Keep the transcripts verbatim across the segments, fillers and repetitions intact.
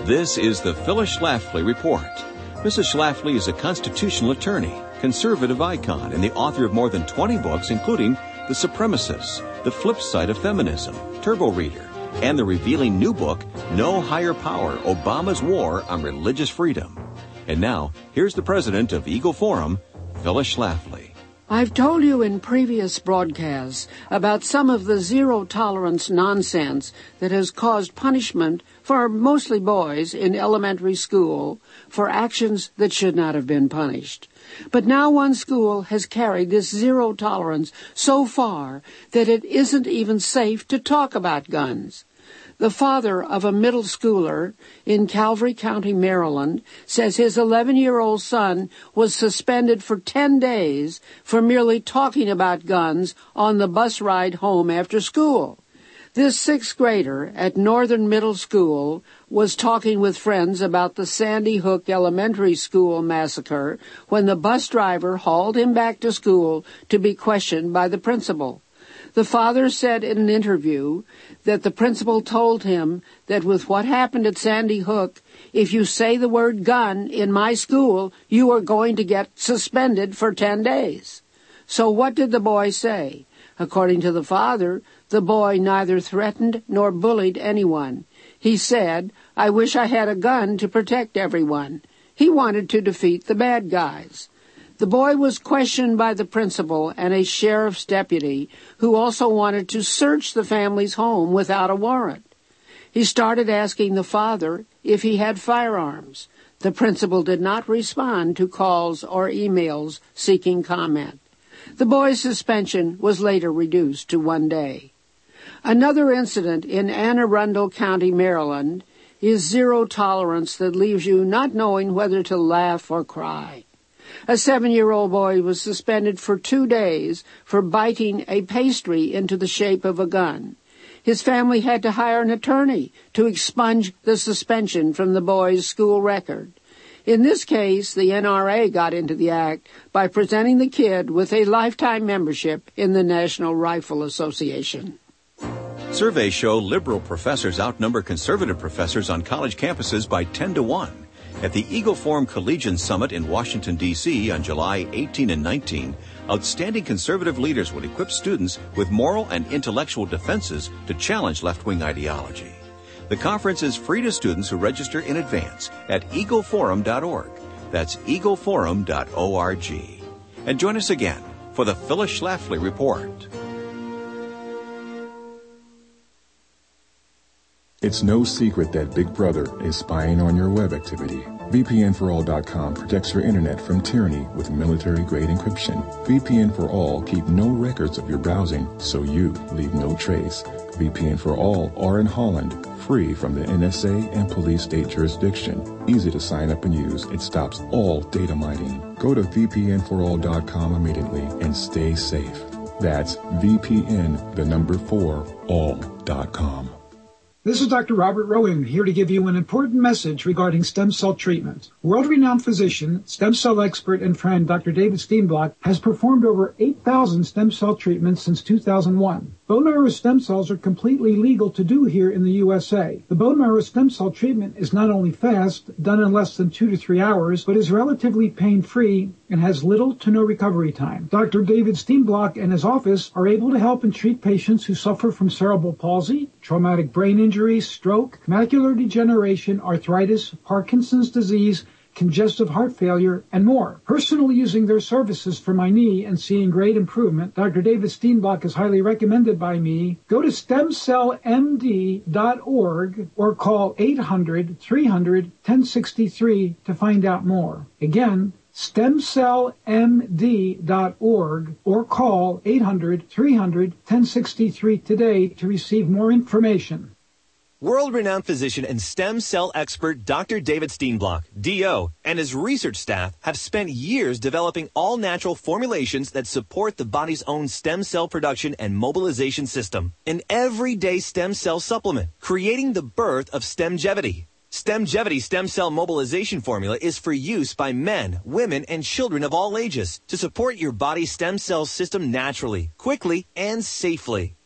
This is the Phyllis Schlafly Report. Missus Schlafly is a constitutional attorney, conservative icon, and the author of more than twenty books, including The Supremacists, The Flip Side of Feminism, Turbo Reader, and the revealing new book, No Higher Power, Obama's War on Religious Freedom. And now, here's the president of Eagle Forum, Phyllis Schlafly. I've told you in previous broadcasts about some of the zero-tolerance nonsense that has caused punishment for mostly boys in elementary school for actions that should not have been punished. But now one school has carried this zero tolerance so far that it isn't even safe to talk about guns. The father of a middle schooler in Calvary County, Maryland, says his eleven-year-old son was suspended for ten days for merely talking about guns on the bus ride home after school. This sixth grader at Northern Middle School was talking with friends about the Sandy Hook Elementary School massacre when the bus driver hauled him back to school to be questioned by the principal. The father said in an interview that the principal told him that with what happened at Sandy Hook, if you say the word gun in my school, you are going to get suspended for ten days. So what did the boy say? According to the father, the boy neither threatened nor bullied anyone. He said, I wish I had a gun to protect everyone. He wanted to defeat the bad guys. The boy was questioned by the principal and a sheriff's deputy who also wanted to search the family's home without a warrant. He started asking the father if he had firearms. The principal did not respond to calls or emails seeking comment. The boy's suspension was later reduced to one day. Another incident in Anne Arundel County, Maryland, is zero tolerance that leaves you not knowing whether to laugh or cry. A seven-year-old boy was suspended for two days for biting a pastry into the shape of a gun. His family had to hire an attorney to expunge the suspension from the boy's school record. In this case, the N R A got into the act by presenting the kid with a lifetime membership in the National Rifle Association. Surveys show liberal professors outnumber conservative professors on college campuses by ten to one. At the Eagle Forum Collegian Summit in Washington, D C on July eighteenth and nineteenth, outstanding conservative leaders will equip students with moral and intellectual defenses to challenge left-wing ideology. The conference is free to students who register in advance at eagle forum dot org. That's eagle forum dot org. And join us again for the Phyllis Schlafly Report. It's no secret that Big Brother is spying on your web activity. V P N for all dot com protects your internet from tyranny with military-grade encryption. V P N for All keep no records of your browsing, so you leave no trace. V P N for All are in Holland, free from the N S A and police state jurisdiction. Easy to sign up and use. It stops all data mining. Go to V P N for all dot com immediately and stay safe. That's V P N, the number four, all dot com. This is Doctor Robert Rowan, here to give you an important message regarding stem cell treatment. World-renowned physician, stem cell expert, and friend Doctor David Steenblock has performed over eight thousand stem cell treatments since two thousand one. Bone marrow stem cells are completely legal to do here in the U S A. The bone marrow stem cell treatment is not only fast, done in less than two to three hours, but is relatively pain-free and has little to no recovery time. Doctor David Steenblock and his office are able to help and treat patients who suffer from cerebral palsy, traumatic brain injury, stroke, macular degeneration, arthritis, Parkinson's disease, congestive heart failure, and more. Personally using their services for my knee and seeing great improvement, Doctor David Steenblock is highly recommended by me. Go to stem cell m d dot org or call eight hundred, three hundred, ten sixty-three to find out more. Again, stem cell m d dot org or call eight hundred, three hundred, ten sixty-three today to receive more information. World-renowned physician and stem cell expert Doctor David Steenblock, D O, and his research staff have spent years developing all-natural formulations that support the body's own stem cell production and mobilization system. An everyday stem cell supplement, creating the birth of Stemgevity. Stemgevity stem cell mobilization formula is for use by men, women, and children of all ages to support your body's stem cell system naturally, quickly, and safely.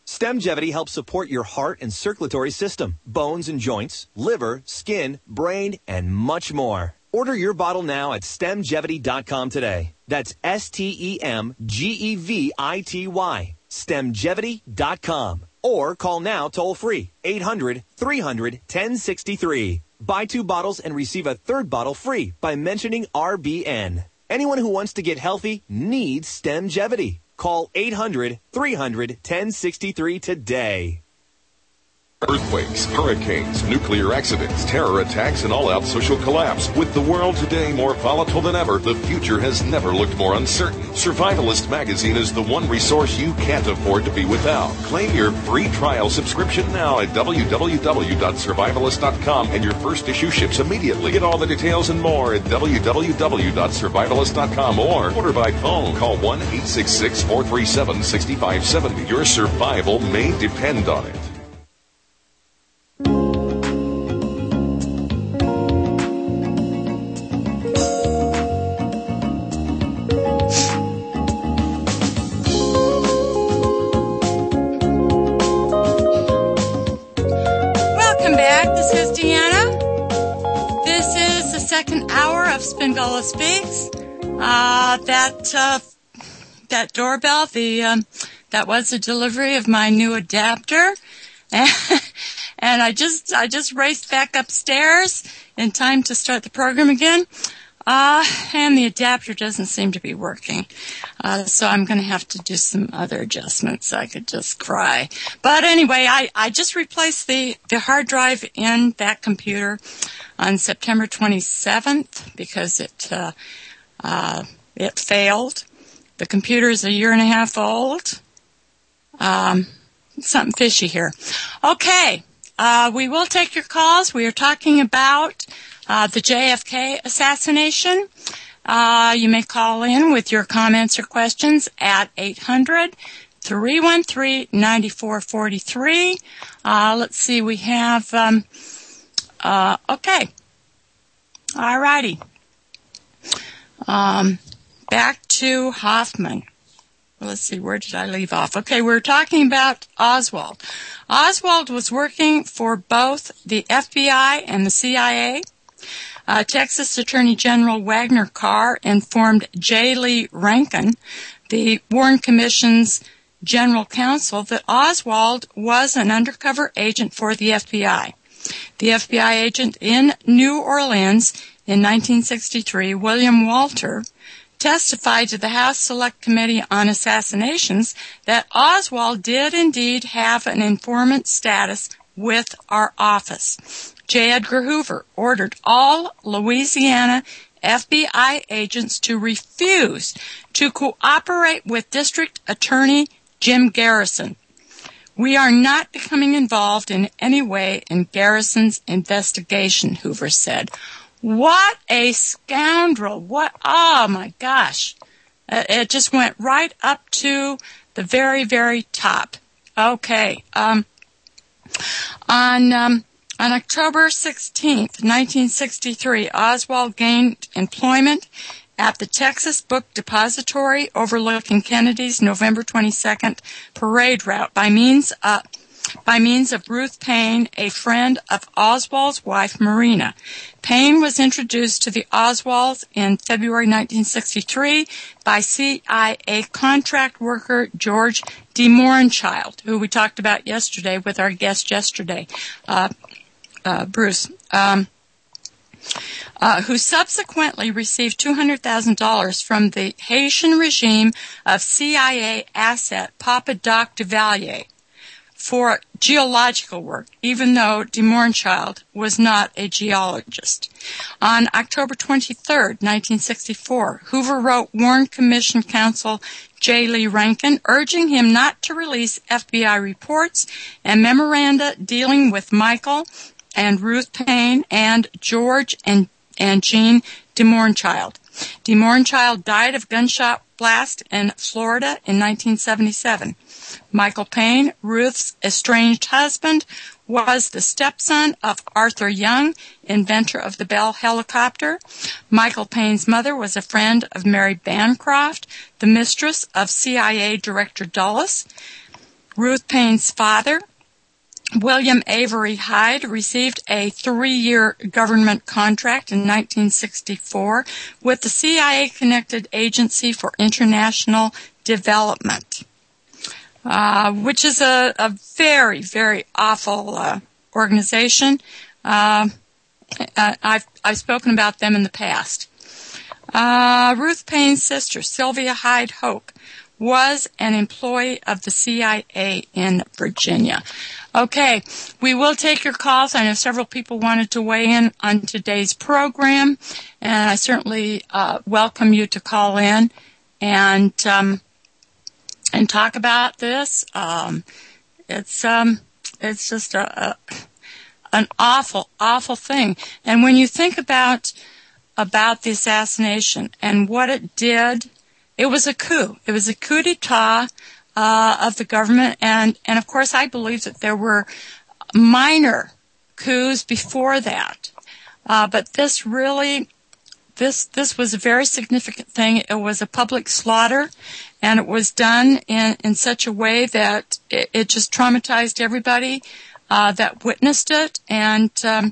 StemGevity helps support your heart and circulatory system, bones and joints, liver, skin, brain, and much more. Order your bottle now at stemgevity dot com today. That's S T E M G E V I T Y. stemgevity dot com. Or call now toll-free, eight hundred, three hundred, ten sixty-three. Buy two bottles and receive a third bottle free by mentioning R B N. Anyone who wants to get healthy needs StemGevity. Call eight hundred, three hundred, ten sixty-three today. Earthquakes, hurricanes, nuclear accidents, terror attacks, and all-out social collapse. With the world today more volatile than ever, the future has never looked more uncertain. Survivalist Magazine is the one resource you can't afford to be without. Claim your free trial subscription now at w w w dot survivalist dot com, and your first issue ships immediately. Get all the details and more at w w w dot survivalist dot com or order by phone. Call one eight six six, four three seven, six five seven zero. Your survival may depend on it. Spingola Speaks. Uh, that uh, that doorbell, the um, that was the delivery of my new adapter, and, and I just I just raced back upstairs in time to start the program again. Uh, and the adapter doesn't seem to be working. Uh, so I'm going to have to do some other adjustments. I could just cry. But anyway, I, I just replaced the, the hard drive in that computer on September twenty-seventh because it, uh, uh, it failed. The computer is a year and a half old. Um, something fishy here. Okay. Uh, we will take your calls. We are talking about Uh, the J F K assassination. Uh, you may call in with your comments or questions at eight hundred, three one three, nine four four three. Uh, let's see, we have, um, uh, okay. All righty. Um, back to Hoffman. Well, let's see, where did I leave off? Okay, we were talking about Oswald. Oswald was working for both the F B I and the C I A. Uh, Texas Attorney General Wagner Carr informed J. Lee Rankin, the Warren Commission's general counsel, that Oswald was an undercover agent for the F B I. The F B I agent in New Orleans in nineteen sixty-three, William Walter, testified to the House Select Committee on Assassinations that Oswald did indeed have an informant status with our office. J. Edgar Hoover ordered all Louisiana F B I agents to refuse to cooperate with District Attorney Jim Garrison. We are not becoming involved in any way in Garrison's investigation, Hoover said. What a scoundrel. What, oh my gosh. Uh, it just went right up to the very, very top. Okay. Um, on, um, On October sixteenth, nineteen sixty-three, Oswald gained employment at the Texas Book Depository overlooking Kennedy's November twenty-second parade route by means of, by means of Ruth Payne, a friend of Oswald's wife, Marina. Payne was introduced to the Oswalds in February nineteen sixty-three by C I A contract worker George de Morenchild, who we talked about yesterday with our guest yesterday, uh, Uh, Bruce, um, uh, who subsequently received two hundred thousand dollars from the Haitian regime of C I A asset Papa Doc Duvalier for geological work, even though de Morenchild was not a geologist. On October twenty-third, nineteen sixty-four, Hoover wrote Warren Commission counsel J. Lee Rankin, urging him not to release F B I reports and memoranda dealing with Michael and Ruth Payne and George and, and Jean de Morenchild. De Morenchild died of gunshot blast in Florida in nineteen seventy-seven. Michael Payne, Ruth's estranged husband, was the stepson of Arthur Young, inventor of the Bell helicopter. Michael Payne's mother was a friend of Mary Bancroft, the mistress of C I A Director Dulles. Ruth Payne's father, William Avery Hyde, received a three-year government contract in nineteen sixty-four with the C I A-connected Agency for International Development, uh, which is a, a very, very awful uh, organization. Uh, I've, I've spoken about them in the past. Uh, Ruth Payne's sister, Sylvia Hyde Hoke, was an employee of the C I A in Virginia. Okay, we will take your calls. I know several people wanted to weigh in on today's program, and I certainly uh, welcome you to call in and um, and talk about this. Um, it's um, it's just a, a an awful, awful thing. And when you think about about the assassination and what it did, it was a coup. It was a coup d'etat uh, of the government, and and of course I believe that there were minor coups before that, uh, but this really, this this was a very significant thing. It was a public slaughter, and it was done in in such a way that it, it just traumatized everybody uh, that witnessed it. And um,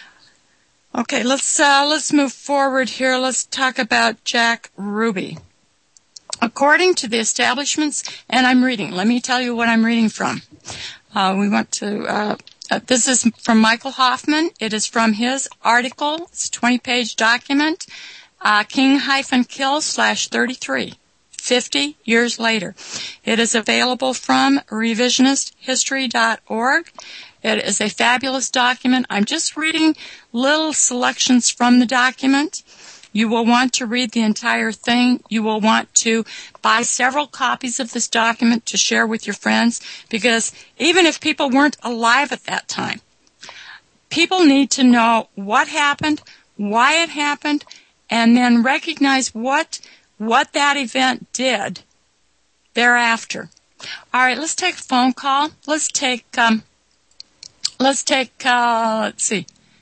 okay, let's uh, let's move forward here. Let's talk about Jack Ruby. According to the establishments, and I'm reading, let me tell you what I'm reading from. Uh, we want to, uh, uh, this is from Michael Hoffman. It is from his article. It's a twenty-page document, uh, King-Kill slash thirty-three, fifty years later. It is available from revisionist history dot org. It is a fabulous document. I'm just reading little selections from the document. You will want to read the entire thing. You will want to buy several copies of this document to share with your friends, because even if people weren't alive at that time, people need to know what happened, why it happened, and then recognize what what that event did thereafter. All right, let's take a phone call. Let's take um, let's take uh, let's see.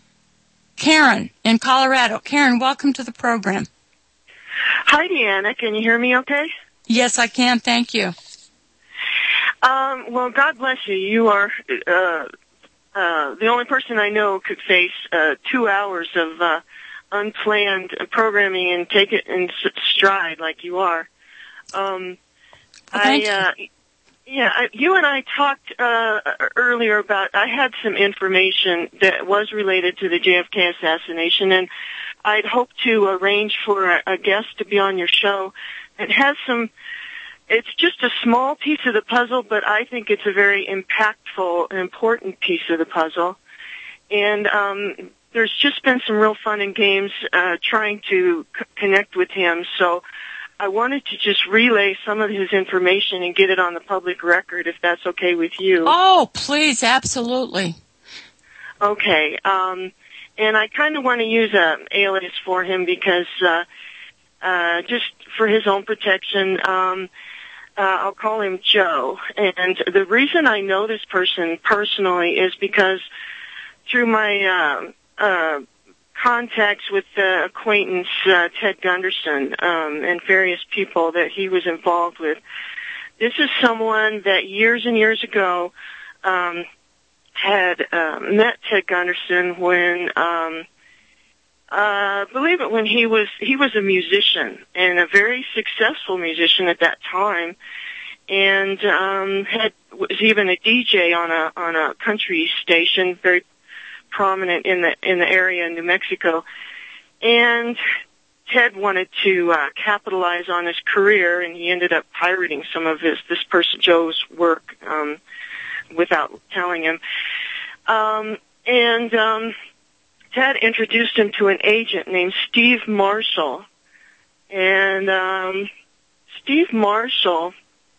Karen in Colorado. Karen, welcome to the program. Hi, Deanna. Can you hear me okay? Yes, I can. Thank you. Um, well, God bless you. You are uh, uh, the only person I know could face uh, two hours of uh, unplanned programming and take it in stride like you are. Um, well, thank I, uh, you. Yeah, I, you and I talked uh, earlier about, I had some information that was related to the J F K assassination, and I'd hoped to arrange for a, a guest to be on your show. It has some, it's just a small piece of the puzzle, but I think it's a very impactful and important piece of the puzzle. And um, there's just been some real fun and games uh, trying to c- connect with him, so I wanted to just relay some of his information and get it on the public record, if that's okay with you. Oh, please, absolutely. Okay, um, and I kind of want to use an alias for him because, uh, uh, just for his own protection, um, uh, I'll call him Joe. And the reason I know this person personally is because through my, uh, uh, contacts with the acquaintance uh, Ted Gunderson um, and various people that he was involved with. This is someone that years and years ago um, had uh, met Ted Gunderson when, um, uh, believe it, when he was he was a musician and a very successful musician at that time, and um, had was even a D J on a on a country station, very prominent in the in the area in New Mexico. And Ted wanted to uh, capitalize on his career, and he ended up pirating some of his this person Joe's work um, without telling him. Um, and um, Ted introduced him to an agent named Steve Marshall, and um, Steve Marshall.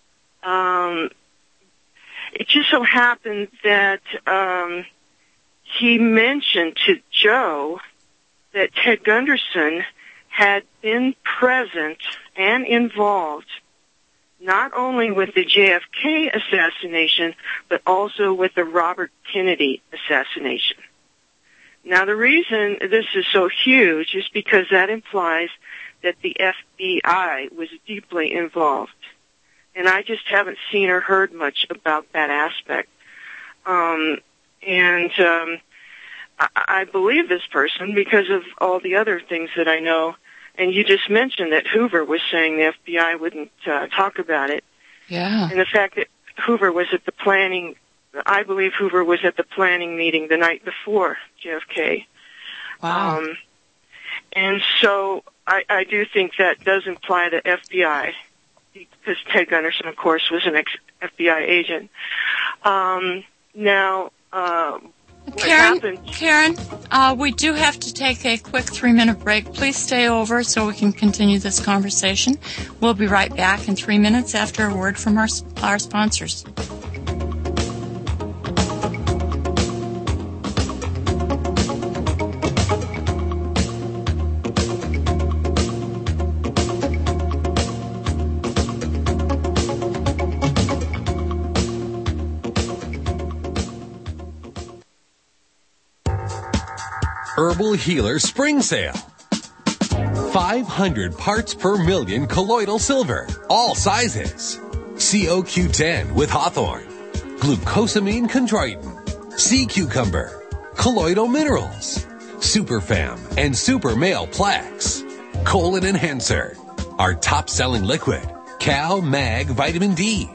Um, it just so happened that. Um, He mentioned to Joe that Ted Gunderson had been present and involved not only with the J F K assassination, but also with the Robert Kennedy assassination. Now, the reason this is so huge is because that implies that the F B I was deeply involved. and I just haven't seen or heard much about that aspect. Um, and um, I, I believe this person because of all the other things that I know. And you just mentioned that Hoover was saying the F B I wouldn't uh, talk about it. Yeah. And the fact that Hoover was at the planning, I believe Hoover was at the planning meeting the night before J F K. Wow. Um, and so I, I do think that does imply the F B I, because Ted Gunderson, of course, was an ex-F B I agent. Um, now, uh, what Karen, happened? Karen, uh, we do have to take a quick three-minute break. Please stay over so we can continue this conversation. We'll be right back in three minutes after a word from our, our sponsors. Herbal Healer Spring Sale. five hundred parts per million colloidal silver, all sizes. C O Q ten with hawthorn, glucosamine chondroitin, sea cucumber, colloidal minerals, superfam and super male plaques, colon enhancer, our top-selling liquid, Cal Mag Vitamin D,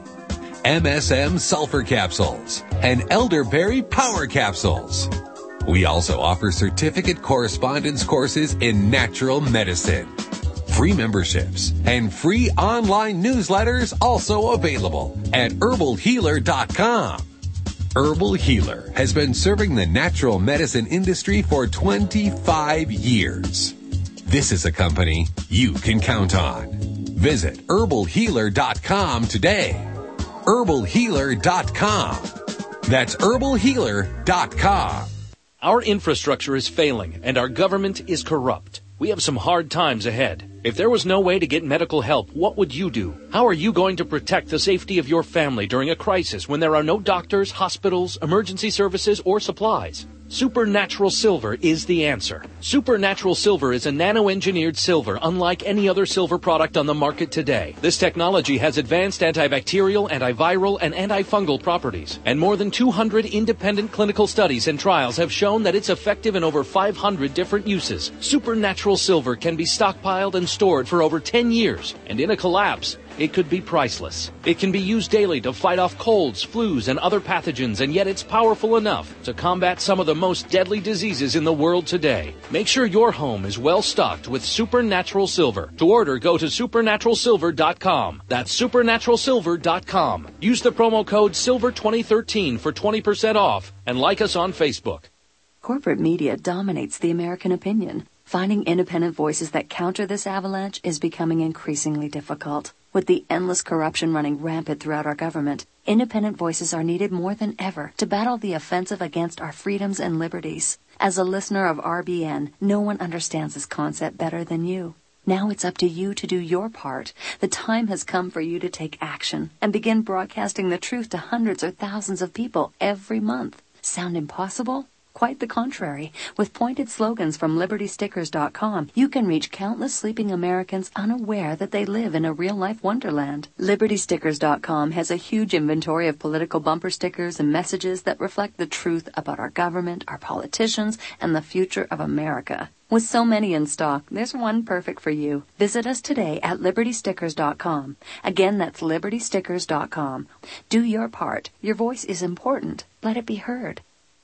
M S M sulfur capsules, and elderberry power capsules. We also offer certificate correspondence courses in natural medicine. Free memberships and free online newsletters also available at herbal healer dot com. Herbal Healer has been serving the natural medicine industry for twenty-five years. This is a company you can count on. Visit herbal healer dot com today. herbal healer dot com. That's herbal healer dot com. Our infrastructure is failing, and our government is corrupt. We have some hard times ahead. If there was no way to get medical help, what would you do? How are you going to protect the safety of your family during a crisis when there are no doctors, hospitals, emergency services, or supplies? Supernatural Silver is the answer. Supernatural Silver is a nano-engineered silver unlike any other silver product on the market today. This technology has advanced antibacterial, antiviral, and antifungal properties. And more than two hundred independent clinical studies and trials have shown that it's effective in over five hundred different uses. Supernatural Silver can be stockpiled and stored for over ten years. And in a collapse, it could be priceless. It can be used daily to fight off colds, flus, and other pathogens, and yet it's powerful enough to combat some of the most deadly diseases in the world today. Make sure your home is well stocked with Supernatural Silver. To order, go to supernatural silver dot com. That's supernatural silver dot com. Use the promo code silver twenty thirteen for twenty percent off, and like us on Facebook. Corporate media dominates the American opinion. Finding independent voices that counter this avalanche is becoming increasingly difficult. With the endless corruption running rampant throughout our government, independent voices are needed more than ever to battle the offensive against our freedoms and liberties. As a listener of R B N, no one understands this concept better than you. Now it's up to you to do your part. The time has come for you to take action and begin broadcasting the truth to hundreds or thousands of people every month. Sound impossible? Quite the contrary. With pointed slogans from liberty stickers dot com, you can reach countless sleeping Americans unaware that they live in a real-life wonderland. liberty stickers dot com has a huge inventory of political bumper stickers and messages that reflect the truth about our government, our politicians, and the future of America. With so many in stock, there's one perfect for you. Visit us today at liberty stickers dot com. Again, that's liberty stickers dot com. Do your part. Your voice is important. Let it be heard.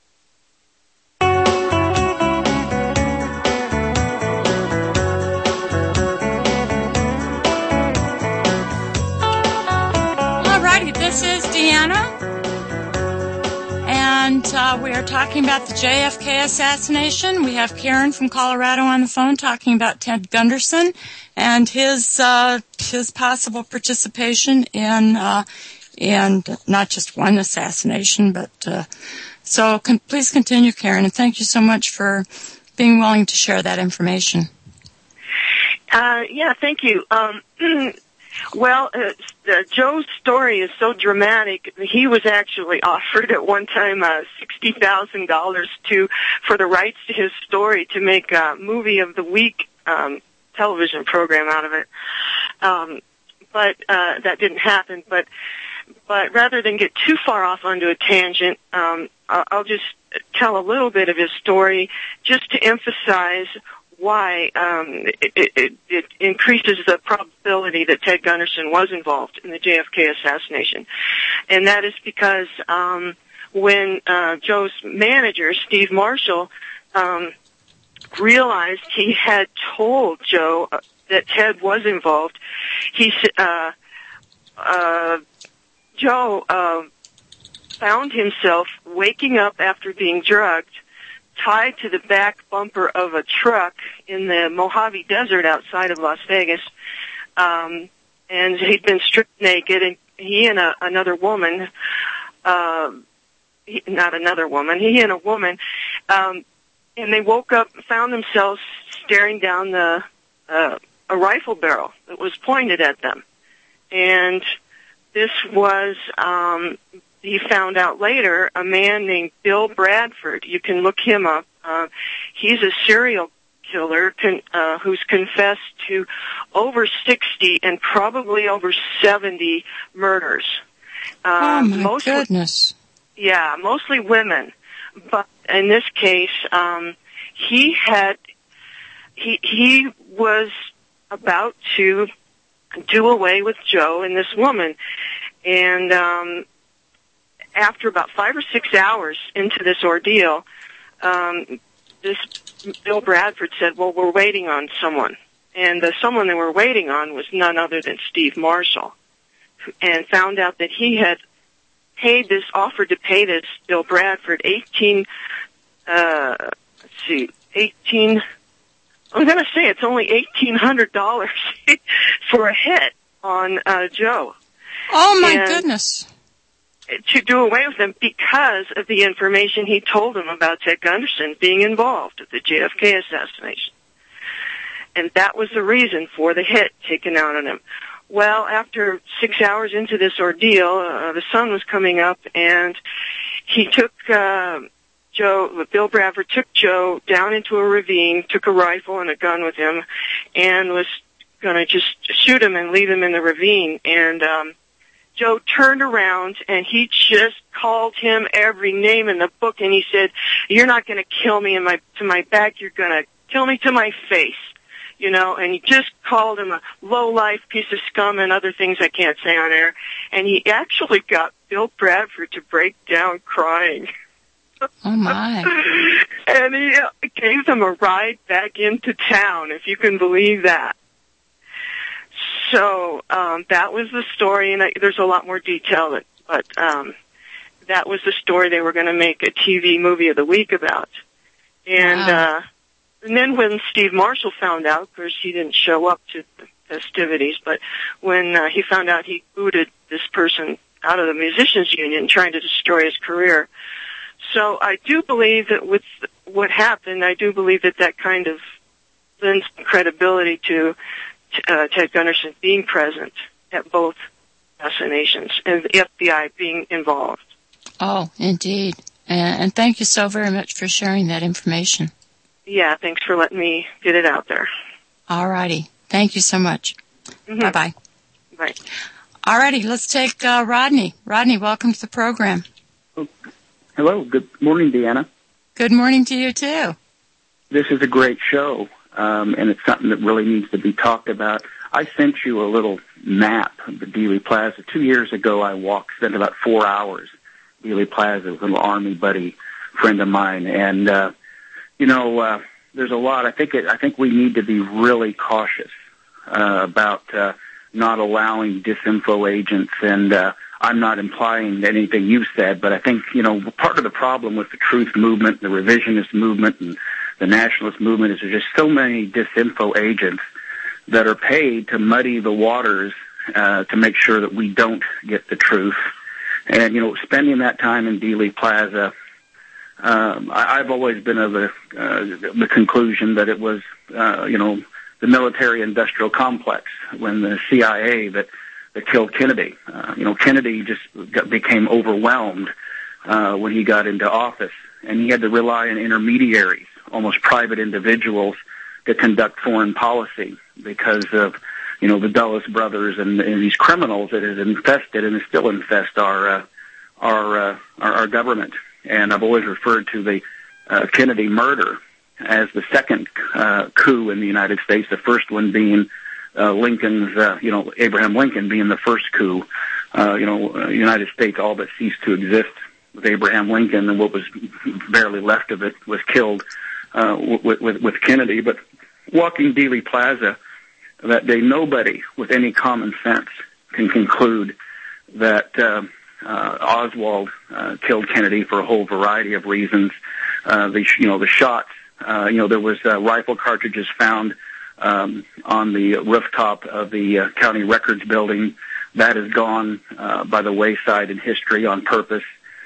This is Deanna, and uh, we are talking about the J F K assassination. We have Karen from Colorado on the phone talking about Ted Gunderson and his uh, his possible participation in uh, in not just one assassination, but uh, so con- please continue, Karen, and thank you so much for being willing to share that information. Uh, yeah, thank you. Um, Well, uh, uh, Joe's story is so dramatic. He was actually offered at one time uh, sixty thousand dollars to for the rights to his story to make a movie of the week um, television program out of it. Um, but uh, that didn't happen. But but rather than get too far off onto a tangent, um, I'll just tell a little bit of his story just to emphasize why um, it, it, it increases the probability that Ted Gunderson was involved in the J F K assassination. And that is because um, when uh, Joe's manager, Steve Marshall, um, realized he had told Joe that Ted was involved, he uh, uh, Joe uh, found himself waking up after being drugged, tied to the back bumper of a truck in the Mojave Desert outside of Las Vegas, um, and he'd been stripped naked, and he and a, another woman, uh, he, not another woman, he and a woman, um, and they woke up and found themselves staring down the uh, a rifle barrel that was pointed at them. And this was, um, he found out later, a man named Bill Bradford. You can look him up. Uh, he's a serial killer con- uh, who's confessed to over sixty and probably over seventy murders. Uh, oh, my mostly, goodness. Yeah, mostly women. But in this case, um, he had, he, he was about to do away with Joe and this woman. And, um, after about five or six hours into this ordeal, um, this Bill Bradford said, well, we're waiting on someone. And the someone they were waiting on was none other than Steve Marshall, and found out that he had paid this, offered to pay this Bill Bradford eighteen, uh, let's see, eighteen, I'm going to say it's only eighteen hundred dollars for a hit on, uh, Joe. Oh my and goodness. To do away with him because of the information he told him about Ted Gunderson being involved with the J F K assassination. And that was the reason for the hit taken out on him. Well, after six hours into this ordeal, uh, the sun was coming up, and he took uh, Joe, Bill Bradford took Joe down into a ravine, took a rifle and a gun with him, and was going to just shoot him and leave him in the ravine. And um, Joe turned around, and he just called him every name in the book, and he said, "You're not going to kill me in my to my back. You're going to kill me to my face." You know, and he just called him a low-life piece of scum and other things I can't say on air. And he actually got Bill Bradford to break down crying. Oh, my. And he gave them a ride back into town, if you can believe that. So um, that was the story, and I, there's a lot more detail, but, but um, that was the story they were going to make a T V movie of the week about. And... Wow. uh And then when Steve Marshall found out, of course he didn't show up to the festivities, but when uh, he found out, he booted this person out of the musicians union, trying to destroy his career. So I do believe that with what happened, I do believe that that kind of lends credibility to uh, Ted Gunderson being present at both assassinations and the F B I being involved. Oh, indeed. And, and thank you so very much for sharing that information. Yeah, thanks for letting me get it out there. All righty. Thank you so much. Mm-hmm. Bye-bye. Bye. All righty. Let's take uh, Rodney. Rodney, welcome to the program. Oh, hello. Good morning, Deanna. Good morning to you, too. This is a great show, um, and it's something that really needs to be talked about. I sent you a little map of the Dealey Plaza. Two years ago, I walked, spent about four hours at Dealey Plaza with a little Army buddy friend of mine, and uh You know, uh, there's a lot. I think it, I think we need to be really cautious uh, about uh, not allowing disinfo agents. And uh, I'm not implying anything you said, but I think, you know, part of the problem with the truth movement, the revisionist movement, and the nationalist movement is there's just so many disinfo agents that are paid to muddy the waters uh, to make sure that we don't get the truth. And, you know, spending that time in Dealey Plaza, Um, I, I've always been of the, uh, the conclusion that it was, uh, you know, the military-industrial complex when the C I A that, that killed Kennedy. Uh, you know, Kennedy just got, became overwhelmed uh, when he got into office, and he had to rely on intermediaries, almost private individuals, to conduct foreign policy because of you know, the Dulles brothers and, and these criminals that have infested and still infest our uh, our, uh, our our government. And I've always referred to the uh, Kennedy murder as the second uh, coup in the United States. The first one being uh, Lincoln's, uh, you know, Abraham Lincoln being the first coup. Uh, you know, uh, United States all but ceased to exist with Abraham Lincoln, and what was barely left of it was killed uh, with, with with Kennedy. But walking Dealey Plaza that day, nobody with any common sense can conclude that uh, uh, Oswald uh, killed Kennedy for a whole variety of reasons. Uh, the you know the shots. Uh, you know there was uh, rifle cartridges found um, on the rooftop of the uh, county records building. That is gone uh, by the wayside in history on purpose.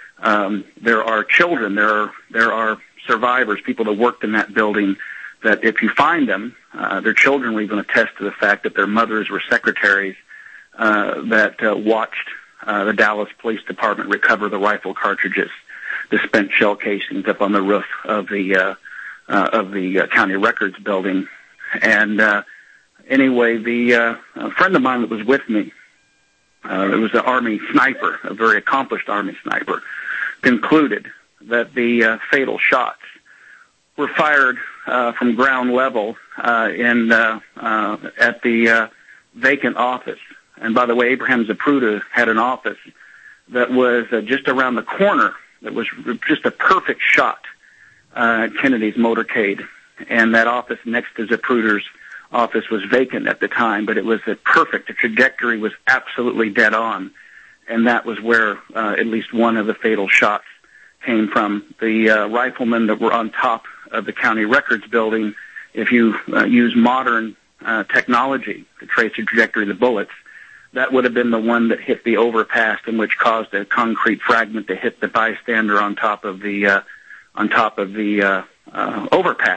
Um, there are children. There are there are survivors, people that worked in that building, that if you find them, uh, their children will even attest to the fact that their mothers were secretaries uh, that uh, watched uh, the Dallas Police Department recover the rifle cartridges, the spent shell casings up on the roof of the uh, uh, of the uh, county records building. And uh, anyway, the uh, a friend of mine that was with me, uh, it was an Army sniper, a very accomplished Army sniper, concluded that the uh, fatal shots were fired uh, from ground level uh, in uh, uh, at the uh, vacant office. And by the way, Abraham Zapruder had an office that was uh, just around the corner. That was just a perfect shot uh, at Kennedy's motorcade. And that office next to Zapruder's office was vacant at the time, but it was a perfect. The trajectory was absolutely dead on. And that was where uh, at least one of the fatal shots came from. The uh, riflemen that were on top of the county records building, if you uh, use modern uh, technology to trace the trajectory of the bullets, that would have been the one that hit the overpass, and which caused a concrete fragment to hit the bystander on top of the uh, on top of the uh, uh, overpass.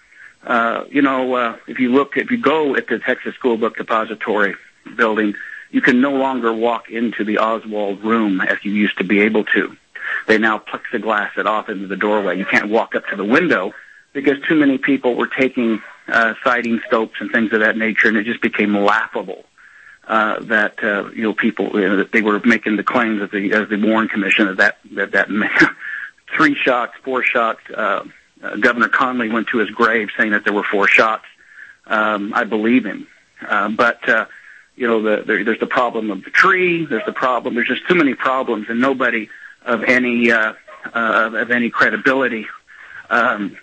Uh, you know, uh, if you look, if you go at the Texas School Book Depository building, you can no longer walk into the Oswald room as you used to be able to. They now plexiglass it off into the doorway. You can't walk up to the window because too many people were taking uh, sighting scopes and things of that nature, and it just became laughable uh, that uh, you know people you know, that they were making the claims of the as the Warren Commission that that that, that three shots, four shots. Uh, uh, Governor Conley went to his grave saying that there were four shots. Um, I believe him, uh, but. Uh, You know, the, there, there's the problem of the tree. There's the problem. There's just too many problems, and nobody of any uh, uh, of any credibility um,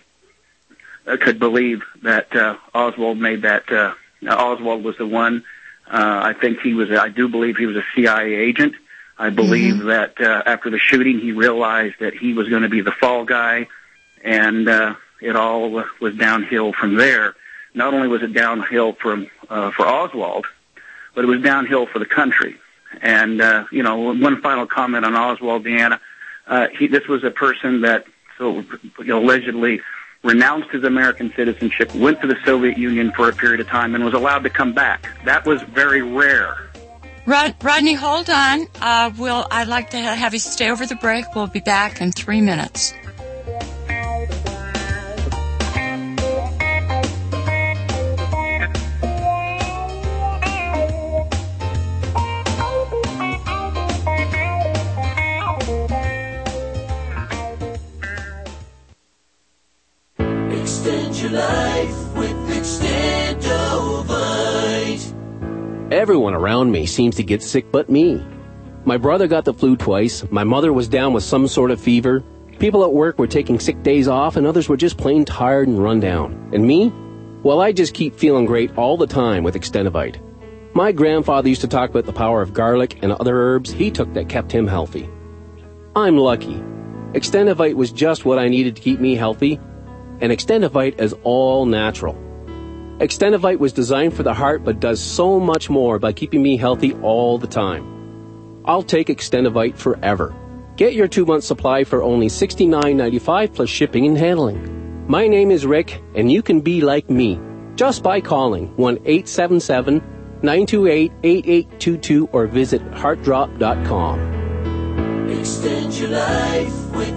could believe that uh, Oswald made that. Uh, Oswald was the one. Uh, I think he was. I do believe he was a C I A agent. I believe mm-hmm. that uh, after the shooting, he realized that he was going to be the fall guy, and uh, it all was downhill from there. Not only was it downhill from uh, for Oswald, but it was downhill for the country. And, uh, you know, one final comment on Oswald, Deanna. Uh, he, this was a person that so you know, allegedly renounced his American citizenship, went to the Soviet Union for a period of time, and was allowed to come back. That was very rare. Rod, Rodney, hold on. Uh, we'll, I'd like to have you stay over the break. We'll be back in three minutes. Life with Extendovite. Everyone around me seems to get sick but me. My brother got the flu twice, my mother was down with some sort of fever, people at work were taking sick days off, and others were just plain tired and run down. And me? Well, I just keep feeling great all the time with Extendovite. My grandfather used to talk about the power of garlic and other herbs he took that kept him healthy. I'm lucky. Extendovite was just what I needed to keep me healthy, and Extendovite is all natural. Extendovite was designed for the heart but does so much more by keeping me healthy all the time. I'll take Extendovite forever. Get your two-month supply for only sixty-nine ninety-five plus shipping and handling. My name is Rick, and you can be like me just by calling one eight seven seven, nine two eight, eight eight two two or visit heart drop dot com. Extend your life with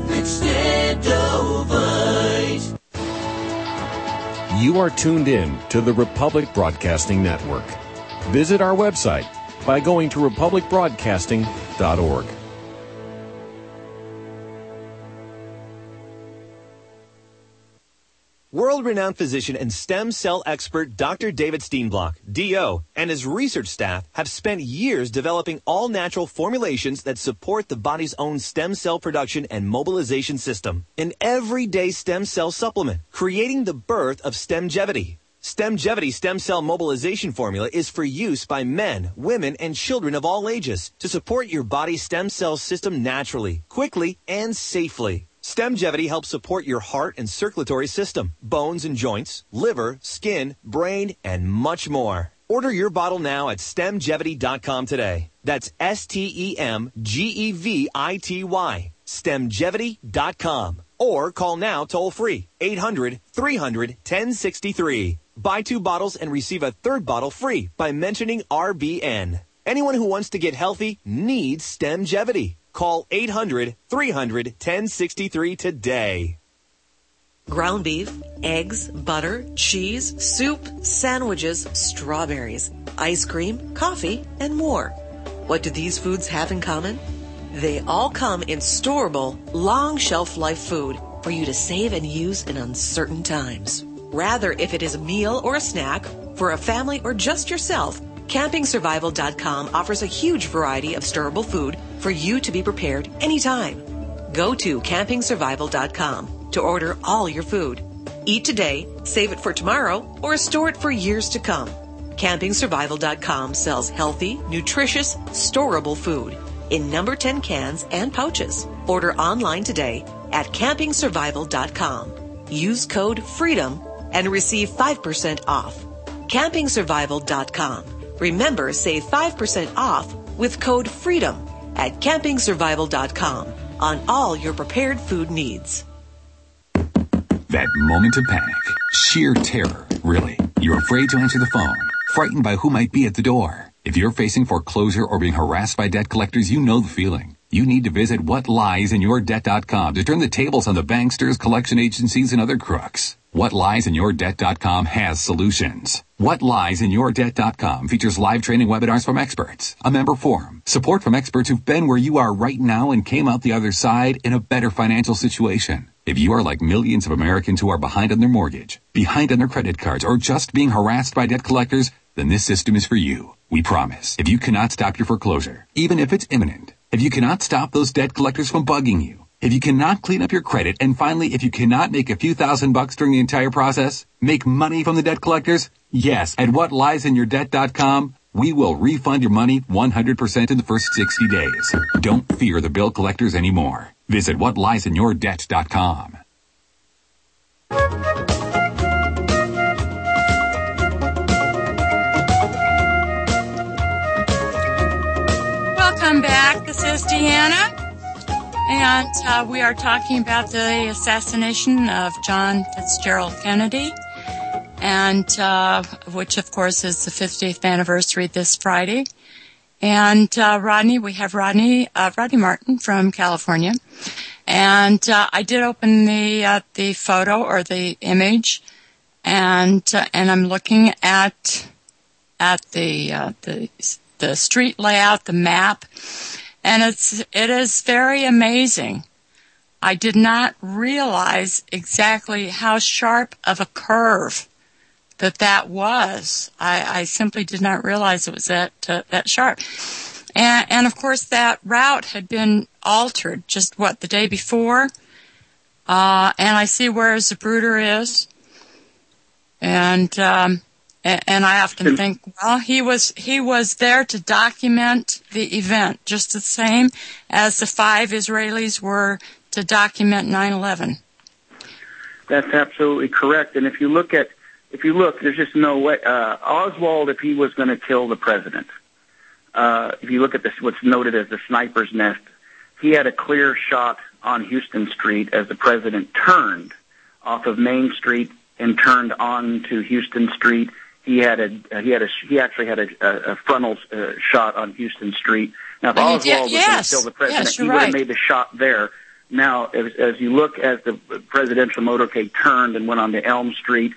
Extendovite. You are tuned in to the Republic Broadcasting Network. Visit our website by going to republic broadcasting dot org. World-renowned physician and stem cell expert Doctor David Steenblock, D O, and his research staff have spent years developing all-natural formulations that support the body's own stem cell production and mobilization system. An everyday stem cell supplement, creating the birth of Stemgevity. Stemgevity stem cell mobilization formula is for use by men, women, and children of all ages to support your body's stem cell system naturally, quickly, and safely. Stemgevity helps support your heart and circulatory system, bones and joints, liver, skin, brain, and much more. Order your bottle now at stemgevity dot com today. That's S T E M G E V I T Y, stemgevity dot com. Or call now toll free, eight hundred, three hundred, ten sixty-three. Buy two bottles and receive a third bottle free by mentioning R B N. Anyone who wants to get healthy needs Stemgevity. Call eight hundred, three hundred, ten sixty-three today. Ground beef, eggs, butter, cheese, soup, sandwiches, strawberries, ice cream, coffee, and more. What do these foods have in common? They all come in storable, long shelf life food for you to save and use in uncertain times. Rather, if it is a meal or a snack, for a family or just yourself, camping survival dot com offers a huge variety of storable food for you to be prepared anytime. Go to camping survival dot com to order all your food. Eat today, save it for tomorrow, or store it for years to come. camping survival dot com sells healthy, nutritious, storable food in number ten cans and pouches. Order online today at camping survival dot com. Use code FREEDOM and receive five percent off. camping survival dot com. Remember, save five percent off with code FREEDOM at camping survival dot com on all your prepared food needs. That moment of panic, sheer terror, really. You're afraid to answer the phone, frightened by who might be at the door. If you're facing foreclosure or being harassed by debt collectors, you know the feeling. You need to visit what lies in your debt dot com to turn the tables on the banksters, collection agencies, and other crooks. what lies in your debt dot com has solutions. what lies in your debt dot com features live training webinars from experts, a member forum, support from experts who've been where you are right now and came out the other side in a better financial situation. If you are like millions of Americans who are behind on their mortgage, behind on their credit cards, or just being harassed by debt collectors, then this system is for you. We promise. If you cannot stop your foreclosure, even if it's imminent, if you cannot stop those debt collectors from bugging you, if you cannot clean up your credit, and finally, if you cannot make a few thousand bucks during the entire process, make money from the debt collectors, yes, at what lies in your debt dot com, we will refund your money one hundred percent in the first sixty days. Don't fear the bill collectors anymore. Visit what lies in your debt dot com. Welcome back. This is Deanna. And uh, we are talking about the assassination of John Fitzgerald Kennedy, and uh, which, of course, is the fiftieth anniversary this Friday. And uh, Rodney, we have Rodney, uh, Rodney Martin from California. And uh, I did open the uh, the photo or the image, and uh, and I'm looking at at the uh, the the street layout, the map. And it's, it is very amazing. I did not realize exactly how sharp of a curve that that was. I, I simply did not realize it was that, uh, that sharp. And, and of course that route had been altered just what, the day before? Uh, and I see where Zapruder is. And, um, And I often think, well, he was he was there to document the event, just the same as the five Israelis were to document nine eleven. That's absolutely correct. And if you look at, if you look, there's just no way. Uh, Oswald, if he was going to kill the president, uh, if you look at this, what's noted as the sniper's nest, he had a clear shot on Houston Street as the president turned off of Main Street and turned on to Houston Street. He had a he had a he actually had a, a, a frontal uh, shot on Houston Street. Now, if Oswald did, was yes. going to kill the president, yes, he would right. have made the shot there. Now, as, as you look as the presidential motorcade turned and went on to Elm Street,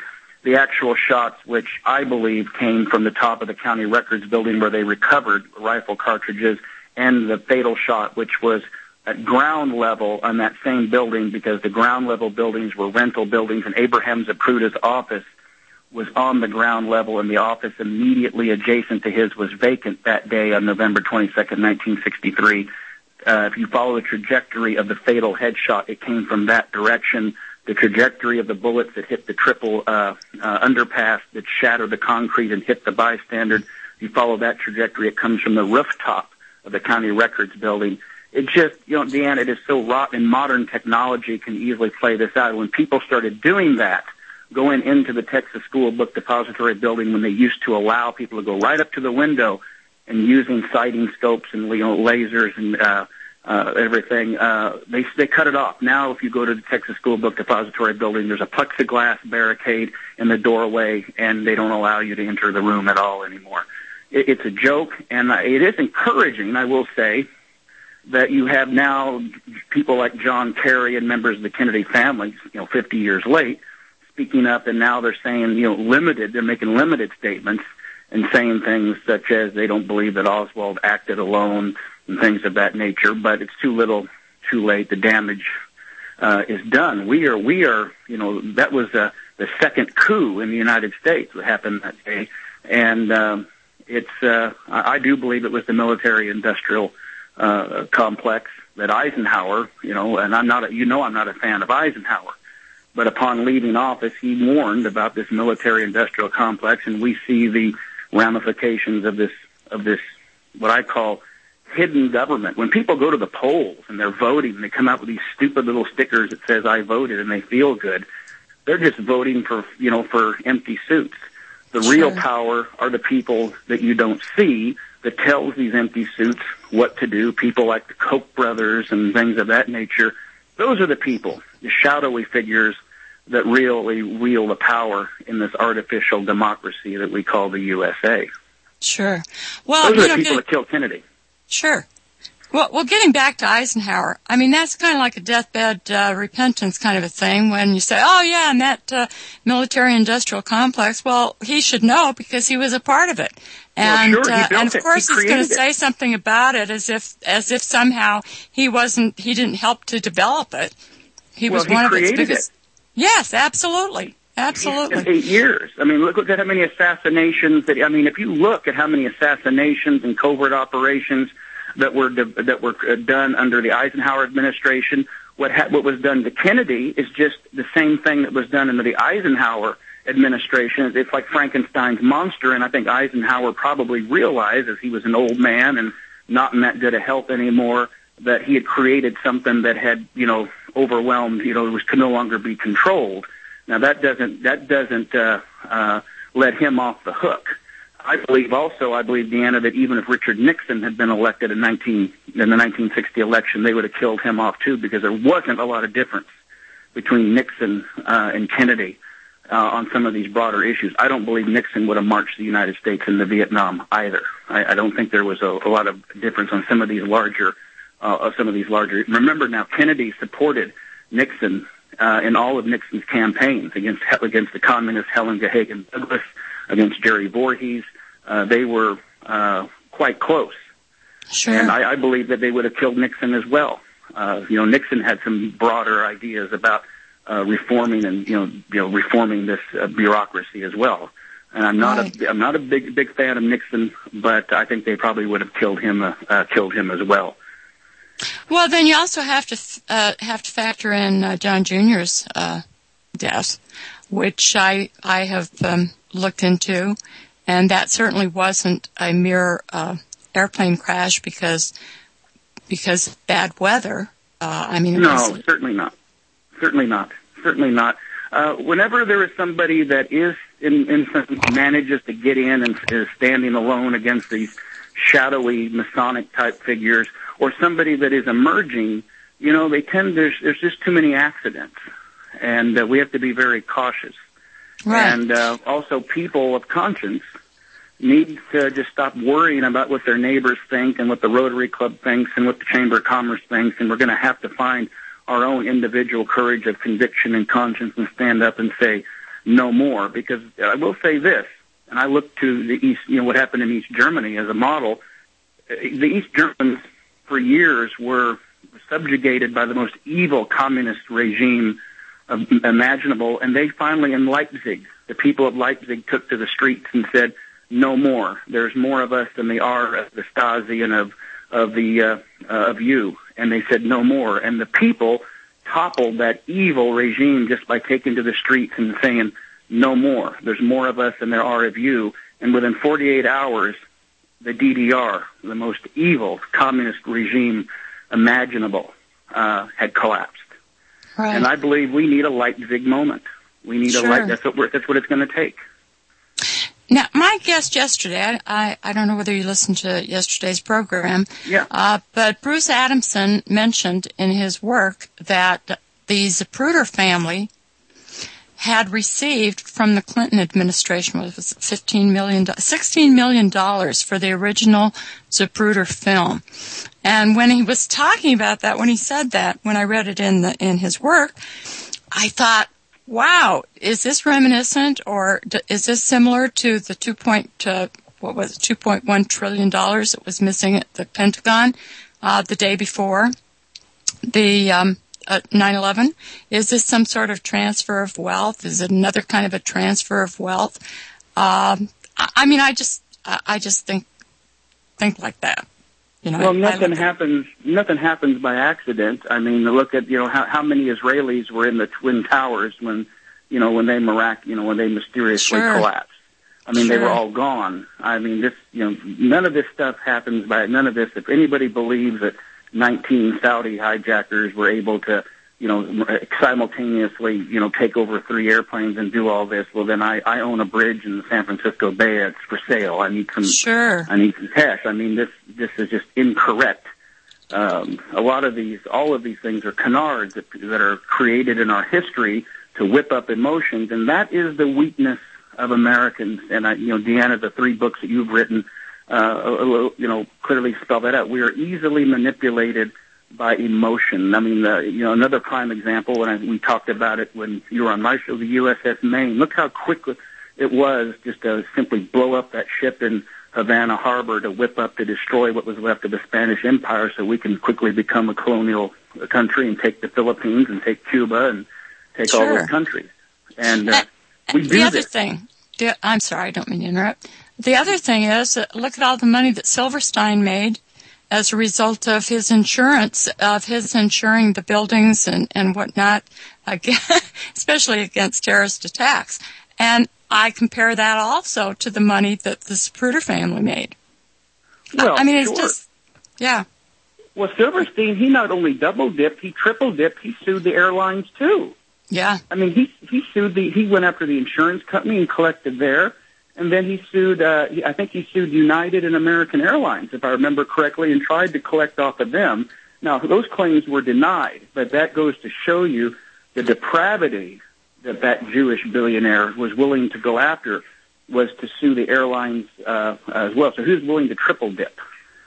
the actual shots, which I believe came from the top of the county records building where they recovered rifle cartridges, and the fatal shot, which was at ground level on that same building, because the ground level buildings were rental buildings, and Abraham Zapruder's office was on the ground level, and the office immediately adjacent to his was vacant that day on November twenty-second, nineteen sixty-three. Uh, if you follow the trajectory of the fatal headshot, it came from that direction. The trajectory of the bullets that hit the triple uh, uh, underpass that shattered the concrete and hit the bystander, if you follow that trajectory, it comes from the rooftop of the county records building. It just, you know, Deanna, it is so rotten, and modern technology can easily play this out. When people started doing that, going into the Texas School Book Depository building, when they used to allow people to go right up to the window and using sighting scopes and, you know, lasers and uh, uh, everything, uh, they they cut it off. Now, if you go to the Texas School Book Depository building, there's a plexiglass barricade in the doorway, and they don't allow you to enter the room at all anymore. It, it's a joke, and it is encouraging, I will say, that you have now people like John Kerry and members of the Kennedy family, you know, fifty years late, speaking up, and now they're saying, you know, limited, they're making limited statements and saying things such as they don't believe that Oswald acted alone and things of that nature, but it's too little, too late. The damage uh, is done. We are, we are, you know, that was uh, the second coup in the United States that happened that day, and um, it's, uh, I, I do believe it was the military-industrial uh, complex that Eisenhower, you know, and I'm not, a, you know, I'm not a fan of Eisenhower, but upon leaving office, he warned about this military-industrial complex, and we see the ramifications of this, of this, what I call hidden government. When people go to the polls and they're voting, and they come out with these stupid little stickers that says "I voted" and they feel good, they're just voting for, you know, for empty suits. The sure. real power are the people that you don't see that tells these empty suits what to do. People like the Koch brothers and things of that nature. Those are the people, the shadowy figures that really wield the power in this artificial democracy that we call the U S A. Sure. Well, those are you the know, people get, that killed Kennedy. Sure. Well, well, getting back to Eisenhower, I mean, that's kind of like a deathbed uh, repentance kind of a thing when you say, oh, yeah, and that uh, military-industrial complex, well, he should know because he was a part of it. And, well, sure, uh, and of it. course he he's going to it. say something about it as if as if somehow he wasn't, he didn't help to develop it. He well, was he one of its created biggest. It. Yes, absolutely. Absolutely. In eight years. I mean, look, look at how many assassinations that, I mean, if you look at how many assassinations and covert operations that were, that were done under the Eisenhower administration, what ha- what was done to Kennedy is just the same thing that was done under the Eisenhower administration. It's like Frankenstein's monster, and I think Eisenhower probably realized, as he was an old man and not in that good a health anymore, that he had created something that had, you know, overwhelmed, you know, was could no longer be controlled. Now that doesn't that doesn't uh, uh, let him off the hook. I believe also, I believe, Deanna, that even if Richard Nixon had been elected in nineteen in the nineteen sixty election, they would have killed him off too, because there wasn't a lot of difference between Nixon uh, and Kennedy uh, on some of these broader issues. I don't believe Nixon would have marched the United States into Vietnam either. I, I don't think there was a, a lot of difference on some of these larger, uh, some of these larger. Remember now, Kennedy supported Nixon Uh, in all of Nixon's campaigns against against the communists, Helen Gahagan Douglas, against Jerry Voorhees. Uh, they were uh, quite close. Sure. And I, I believe that they would have killed Nixon as well. Uh, you know, Nixon had some broader ideas about uh, reforming and, you know, you know, reforming this uh, bureaucracy as well. And I'm not right. a I'm not a big big fan of Nixon, but I think they probably would have killed him uh, uh, killed him as well. Well, then you also have to uh, have to factor in uh, John Junior's uh, death, which I I have um, looked into, and that certainly wasn't a mere uh, airplane crash because because of bad weather. Uh, I mean, it no, was, certainly not, certainly not, certainly not. Uh, whenever there is somebody that is in, in manages to get in and is standing alone against these shadowy Masonic type figures, or somebody that is emerging, you know, they tend, there's, there's just too many accidents. And uh, we have to be very cautious. Right. And uh, also people of conscience need to just stop worrying about what their neighbors think and what the Rotary Club thinks and what the Chamber of Commerce thinks. And we're going to have to find our own individual courage of conviction and conscience and stand up and say, no more. Because I will say this, and I look to the East, you know, what happened in East Germany as a model. The East Germans for years were subjugated by the most evil communist regime imaginable, and they finally, in Leipzig, the people of Leipzig took to the streets and said, no more. There's more of us than they are of the Stasi and of of the uh, uh, of you. And they said no more. And the people toppled that evil regime just by taking to the streets and saying no more. There's more of us than there are of you. And within forty-eight hours, the D D R, the most evil communist regime imaginable, uh, had collapsed. Right. And I believe we need a Leipzig moment. We need Sure. a light. That's what we're, that's what it's going to take. Now, my guest yesterday, I, I, I don't know whether you listened to yesterday's program, yeah. uh, but Bruce Adamson mentioned in his work that the Zapruder family had received from the Clinton administration was fifteen million dollars, sixteen million dollars for the original Zapruder film. And when he was talking about that, when he said that, when I read it in the, in his work, I thought, wow, is this reminiscent or d- is this similar to the two point, uh, what was it, two point one trillion dollars that was missing at the Pentagon uh, the day before the um, uh, nine eleven? Is this some sort of transfer of wealth? Is it another kind of a transfer of wealth? Um, I, I mean, I just, I, I just think, think like that. You know, well, I, nothing I happens. Nothing happens by accident. I mean, look at you know how, how many Israelis were in the Twin Towers when, you know, when they mirac- you know, when they mysteriously Sure. collapsed. I mean, they Sure. were all gone. I mean, this, you know, none of this stuff happens by none of this. If anybody believes that nineteen Saudi hijackers were able to, you know, simultaneously, you know, take over three airplanes and do all this, well, then I, I own a bridge in the San Francisco Bay. It's for sale. I need some. Sure. I need some cash. I mean, this this is just incorrect. Um, a lot of these, all of these things are canards that, that are created in our history to whip up emotions, and that is the weakness of Americans. And I, you know, Deanna, the three books that you've written, uh, you know, clearly spell that out. We are easily manipulated by emotion. I mean, uh, you know, another prime example, when I, we talked about it when you were on my show, the U S S Maine. Look how quick it was just to simply blow up that ship in Havana Harbor to whip up, to destroy what was left of the Spanish Empire so we can quickly become a colonial country and take the Philippines and take Cuba and take Sure. all those countries. And uh, we do the other this. thing, the, I'm sorry, I don't mean to interrupt. The other thing is, uh, look at all the money that Silverstein made as a result of his insurance, of his insuring the buildings and, and whatnot, again, especially against terrorist attacks. And I compare that also to the money that the Zapruder family made. Well, I mean, it's sure. just, yeah. Well, Silverstein, he not only double dipped, he triple dipped. He sued the airlines too. Yeah. I mean, he he sued the he went after the insurance company and collected there, and then he sued. Uh, I think he sued United and American Airlines, if I remember correctly, and tried to collect off of them. Now, those claims were denied, but that goes to show you the depravity that that Jewish billionaire was willing to go after, was to sue the airlines uh, as well. So he was willing to triple dip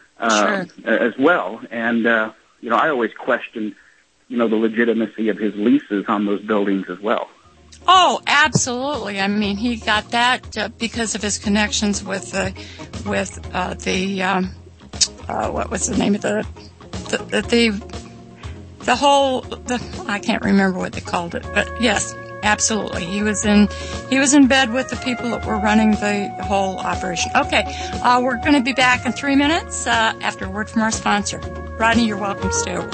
uh, Sure. as well. And uh, you know, I always questioned, you know, the legitimacy of his leases on those buildings as well. Oh, absolutely. I mean, he got that uh, because of his connections with the, with uh, the, um, uh, what was the name of the, the, the, the, the whole, the, I can't remember what they called it, but yes, absolutely. He was in, he was in bed with the people that were running the whole operation. Okay, uh, we're going to be back in three minutes uh, after a word from our sponsor. Rodney, you're welcome to stay over.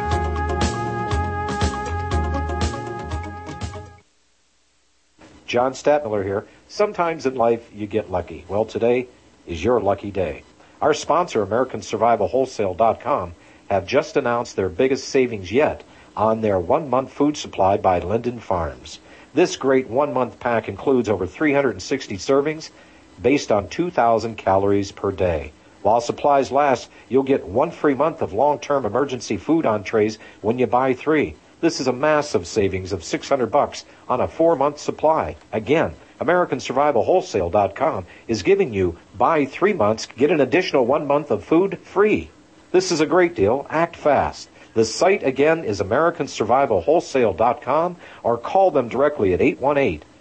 John Statmiller here. Sometimes in life you get lucky. Well, today is your lucky day. Our sponsor, American Survival Wholesale dot com, have just announced their biggest savings yet on their one-month food supply by Linden Farms. This great one-month pack includes over three hundred sixty servings based on two thousand calories per day. While supplies last, you'll get one free month of long-term emergency food entrees when you buy three. This is a massive savings of six hundred bucks on a four-month supply. Again, American Survival Wholesale dot com is giving you buy three months, get an additional one month of food free. This is a great deal. Act fast. The site again is American Survival Wholesale dot com, or call them directly at eight one eight,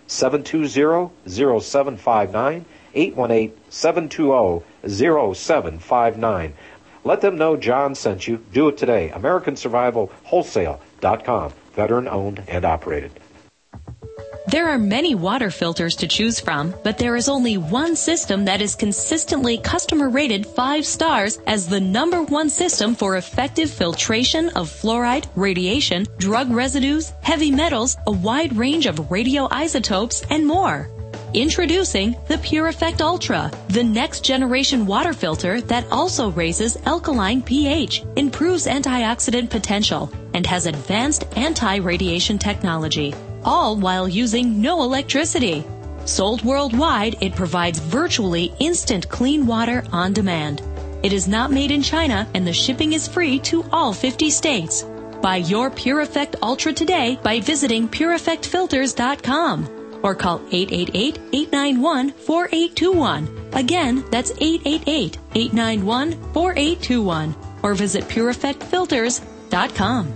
seven two zero, zero seven five nine, eight one eight, seven two zero, zero seven five nine. Let them know John sent you. Do it today. American Survival Wholesale dot com. Veteran owned and operated. There are many water filters to choose from, but there is only one system that is consistently customer rated five stars as the number one system for effective filtration of fluoride, radiation, drug residues, heavy metals, a wide range of radioisotopes, and more. Introducing the Pure Effect Ultra, the next generation water filter that also raises alkaline pH, improves antioxidant potential, and has advanced anti-radiation technology, all while using no electricity. Sold worldwide, it provides virtually instant clean water on demand. It is not made in China, and the shipping is free to all fifty states. Buy your Pure Effect Ultra today by visiting pure effect filters dot com. Or call eight eight eight, eight nine one, four eight two one. Again, that's eight eight eight, eight nine one, four eight two one. Or visit pure effect filters dot com.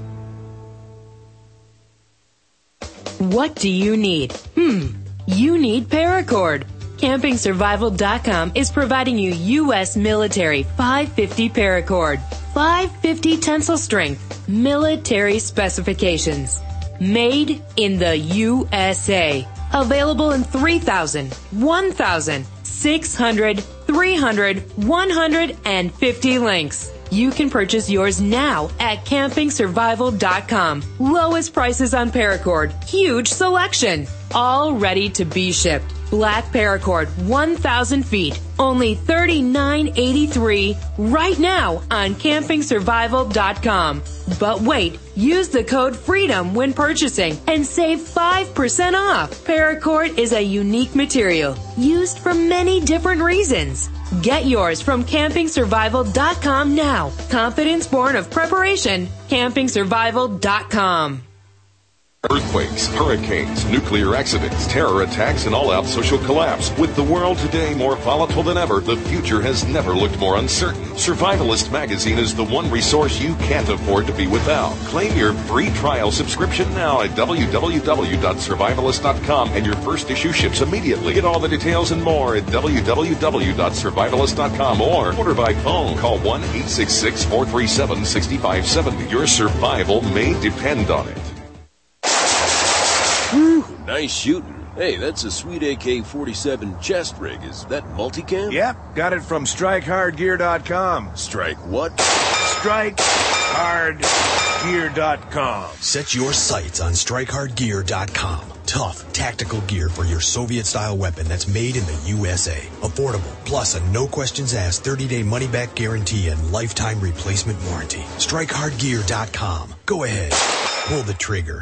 What do you need? Hmm, you need Paracord. Camping Survival dot com is providing you U S military five fifty Paracord. five fifty tensile strength, military specifications. Made in the U S A. Available in three thousand, one thousand, six hundred, three hundred, one hundred, and fifty links. You can purchase yours now at Camping Survival dot com. Lowest prices on Paracord. Huge selection. All ready to be shipped. Black Paracord, one thousand feet. Only thirty-nine eighty-three right now on Camping Survival dot com. But wait, use the code FREEDOM when purchasing and save five percent off. Paracord is a unique material used for many different reasons. Get yours from Camping Survival dot com now. Confidence born of preparation. Camping Survival dot com. Earthquakes, hurricanes, nuclear accidents, terror attacks, and all-out social collapse. With the world today more volatile than ever, the future has never looked more uncertain. Survivalist Magazine is the one resource you can't afford to be without. Claim your free trial subscription now at w w w dot survivalist dot com, and your first issue ships immediately. Get all the details and more at w w w dot survivalist dot com or order by phone. Call one eight six six, four three seven, six five seven zero. Your survival may depend on it. Whew, nice shooting. Hey, that's a sweet A K forty-seven chest rig. Is that multicam? Yep, got it from strike hard gear dot com. Strike what? strike hard gear dot com. Set your sights on strike hard gear dot com. Tough, tactical gear for your Soviet-style weapon that's made in the U S A. Affordable, plus a no-questions-asked thirty-day money-back guarantee and lifetime replacement warranty. strike hard gear dot com. Go ahead, pull the trigger.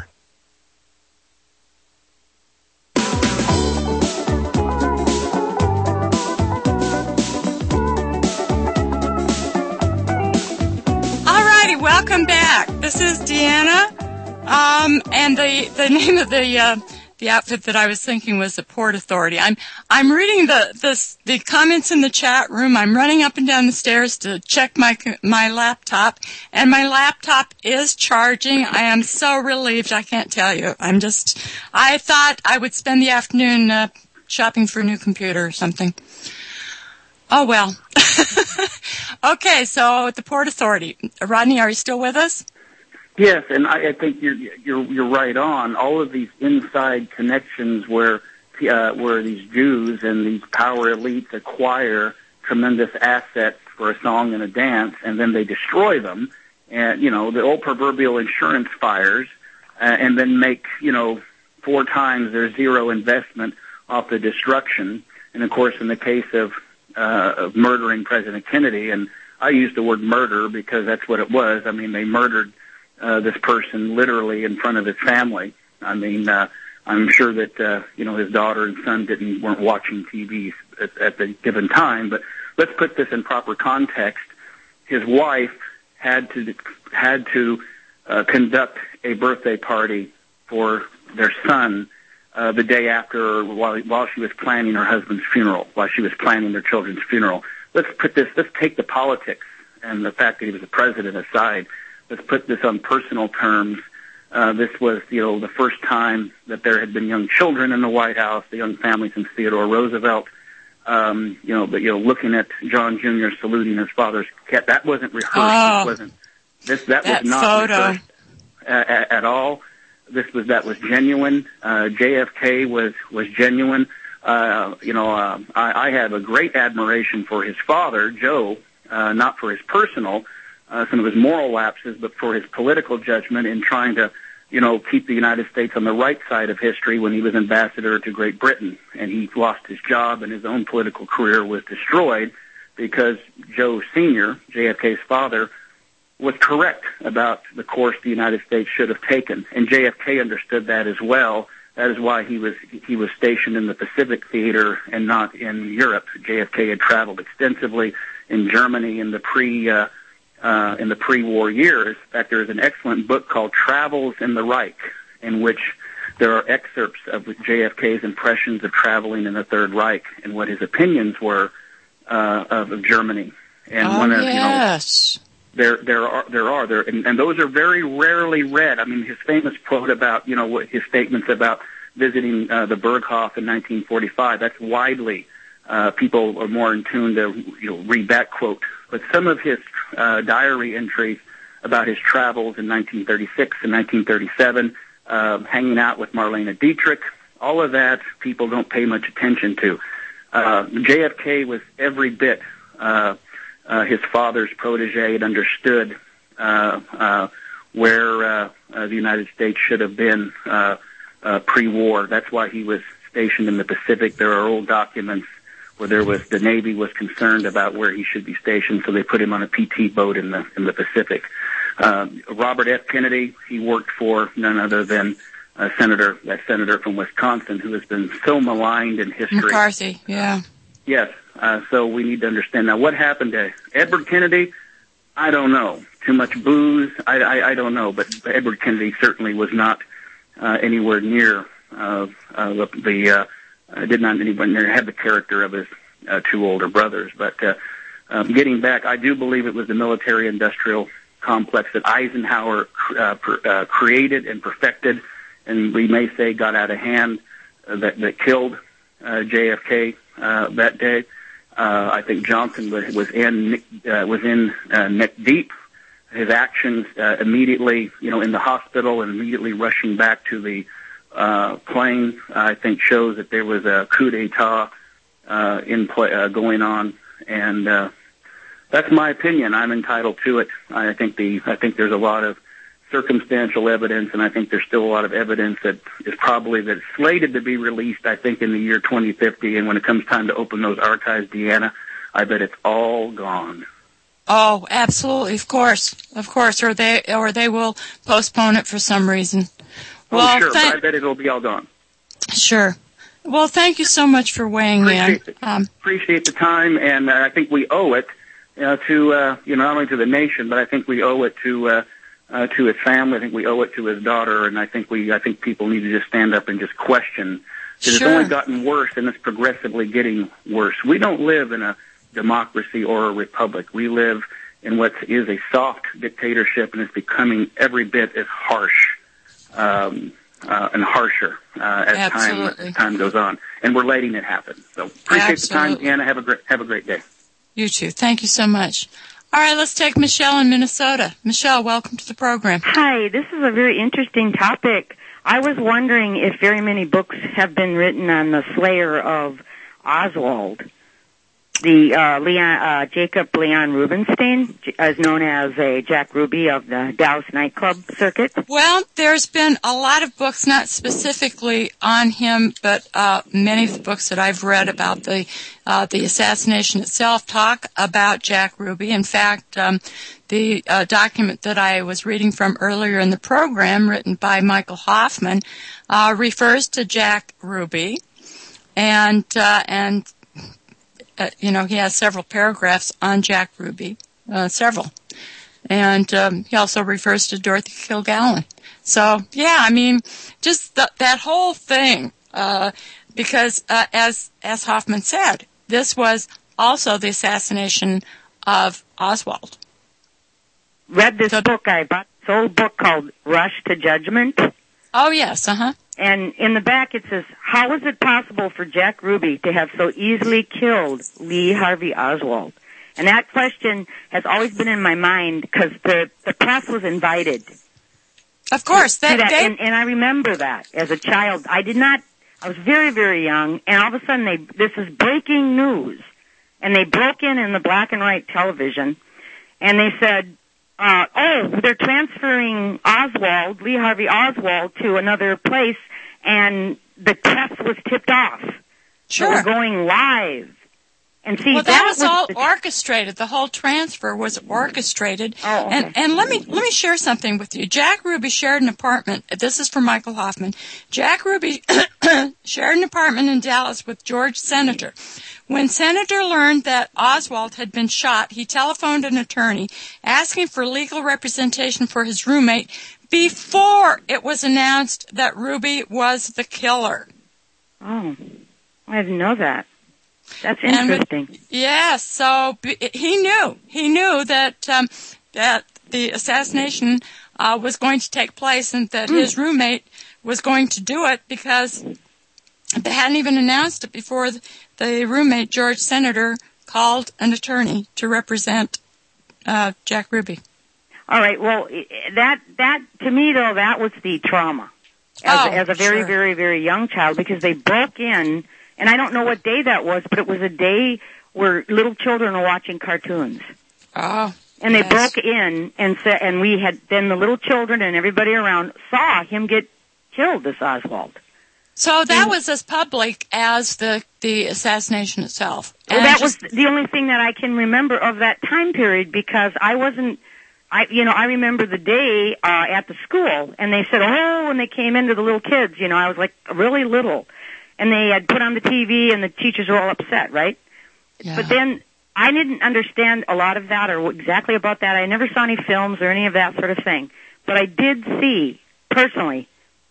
Welcome back. This is Deanna, um, and the the name of the uh, the outfit that I was thinking was the Port Authority. I'm I'm reading the the the comments in the chat room. I'm running up and down the stairs to check my my laptop, and my laptop is charging. I am so relieved. I can't tell you. I'm just. I thought I would spend the afternoon uh, shopping for a new computer or something. Oh, well. Okay, so at the Port Authority. Rodney, are you still with us? Yes, and I, I think you're, you're, you're right on. All of these inside connections where, uh, where these Jews and these power elites acquire tremendous assets for a song and a dance, and then they destroy them, and, you know, the old proverbial insurance fires, uh, and then make, you know, four times their zero investment off the destruction. And, of course, in the case of Uh, of murdering President Kennedy, and I use the word murder because that's what it was. I mean, they murdered uh, this person literally in front of his family. I mean, uh, I'm sure that uh, you know his daughter and son didn't weren't watching T V at, at the given time. But let's put this in proper context. His wife had to had to uh, conduct a birthday party for their son Uh, the day after, while while she was planning her husband's funeral, while she was planning their children's funeral. Let's put this. Let's take the politics and the fact that he was the president aside. Let's put this on personal terms. Uh, this was, you know, the first time that there had been young children in the White House, the young family since Theodore Roosevelt. Um, you know, but you know, looking at John Junior saluting his father's cat, that wasn't rehearsed. Oh, this wasn't. This that, that was not photo. rehearsed at, at all. This was that was genuine. Uh, J F K was was genuine. Uh, you know, uh, I, I have a great admiration for his father, Joe, uh, not for his personal, uh, some of his moral lapses, but for his political judgment in trying to, you know, keep the United States on the right side of history when he was ambassador to Great Britain. And he lost his job and his own political career was destroyed because Joe Senior, J F K's father, was correct about the course the United States should have taken. And J F K understood that as well. That is why he was he was stationed in the Pacific Theater and not in Europe. J F K had traveled extensively in Germany in the pre uh, uh, in the pre-war years. In fact, there is an excellent book called Travels in the Reich, in which there are excerpts of J F K's impressions of traveling in the Third Reich and what his opinions were uh, of, of Germany. And oh, one of, yes. you know, There, there are, there are, there, and, and those are very rarely read. I mean, his famous quote about, you know, what his statements about visiting uh, the Berghof in nineteen forty-five. That's widely, uh, people are more in tune to, you know, read that quote. But some of his uh, diary entries about his travels in nineteen thirty-six and nineteen thirty-seven, uh, hanging out with Marlene Dietrich, all of that people don't pay much attention to. Uh, J F K was every bit. Uh, Uh, his father's protege had understood uh, uh, where uh, uh, the United States should have been uh, uh, pre-war. That's why he was stationed in the Pacific. There are old documents where there was the Navy was concerned about where he should be stationed, so they put him on a P T boat in the in the Pacific. Uh, Robert F. Kennedy, he worked for none other than uh, Senator that senator from Wisconsin who has been so maligned in history. McCarthy, yeah. Yes. Uh, so we need to understand. Now, what happened to Edward Kennedy? I don't know. Too much booze? I, I, I don't know. But Edward Kennedy certainly was not uh, anywhere near uh, uh, the, the uh, did not anywhere near have the character of his uh, two older brothers. But uh, um, getting back, I do believe it was the military-industrial complex that Eisenhower uh, per, uh, created and perfected, and we may say got out of hand, uh, that, that killed uh, J F K uh, that day. Uh, I think Johnson was, was in uh, was in uh, neck deep. His actions uh, immediately, you know, in the hospital and immediately rushing back to the uh, plane, I think shows that there was a coup d'état uh, in play uh, going on, and uh, that's my opinion. I'm entitled to it. I think the I think there's a lot of circumstantial evidence, and I think there's still a lot of evidence that is probably that slated to be released, I think, in the year twenty fifty. And when it comes time to open those archives, Deanna, I bet it's all gone. Oh, absolutely, of course, of course, or they or they will postpone it for some reason. Well, oh, sure, th- but I bet it'll be all gone. Sure. Well, thank you so much for weighing Appreciate in. The, um, appreciate the time, and uh, I think we owe it uh, to uh, you know not only to the nation, but I think we owe it to. Uh, Uh, to his family. I think we owe it to his daughter, and I think we, I think people need to just stand up and just question. Because sure. It's only gotten worse, and it's progressively getting worse. We don't live in a democracy or a republic. We live in what is a soft dictatorship, and it's becoming every bit as harsh um, uh, and harsher uh, as time, as time goes on. And we're letting it happen. So appreciate Absolutely. the time, Deanna. Have a great, have a great day. You too. Thank you so much. All right, let's take Michelle in Minnesota. Michelle, welcome to the program. Hi, this is a very interesting topic. I was wondering if very many books have been written on the slayer of Oswald. The uh, Leon, uh, Jacob Leon Rubinstein is known as a Jack Ruby of the Dallas nightclub circuit. Well, there's been a lot of books, not specifically on him, but uh, many of the books that I've read about the uh, the assassination itself talk about Jack Ruby. In fact, um, the uh, document that I was reading from earlier in the program, written by Michael Hoffman, uh, refers to Jack Ruby, and uh, and. Uh, you know, he has several paragraphs on Jack Ruby, uh, several. And um, he also refers to Dorothy Kilgallen. So, yeah, I mean, just th- that whole thing, uh, because uh, as as Hoffman said, this was also the assassination of Oswald. Read this so, book. I bought this old book called Rush to Judgment. Oh, yes, uh-huh. And in the back it says, how is it possible for Jack Ruby to have so easily killed Lee Harvey Oswald? And that question has always been in my mind because the, the press was invited. Of course. That, that they... and, and I remember that as a child. I did not, I was very, very young, and all of a sudden they, this is breaking news. And they broke in in the black and white television, and they said, uh, oh, they're transferring Oswald, Lee Harvey Oswald, to another place, and the press was tipped off. Sure. So we're going live. And see, well, that, that was, was all the... orchestrated. The whole transfer was orchestrated. Oh, okay. And and let me let me share something with you. Jack Ruby shared an apartment. This is from Michael Hoffman. Jack Ruby shared an apartment in Dallas with George Senator. When Senator learned that Oswald had been shot, he telephoned an attorney asking for legal representation for his roommate before it was announced that Ruby was the killer. Oh, I didn't know that. That's interesting. And, yes, so he knew. He knew that um, that the assassination uh, was going to take place and that mm. his roommate was going to do it because they hadn't even announced it before the roommate, George Senator, called an attorney to represent uh, Jack Ruby. All right. Well, that that to me though that was the trauma as, oh, as a very sure. very very young child because they broke in. And I don't know what day that was, but it was a day where little children were watching cartoons. Oh. And they yes. broke in and said, and we had, then the little children and everybody around saw him get killed, this Oswald. So that and, was as public as the, the assassination itself. Well, that just, was the only thing that I can remember of that time period because I wasn't, I, you know, I remember the day, uh, at the school and they said, oh, when they came into the little kids, you know, I was like really little. And they had put on the T V and the teachers were all upset, right? Yeah. But then I didn't understand a lot of that or exactly about that. I never saw any films or any of that sort of thing. But I did see, personally,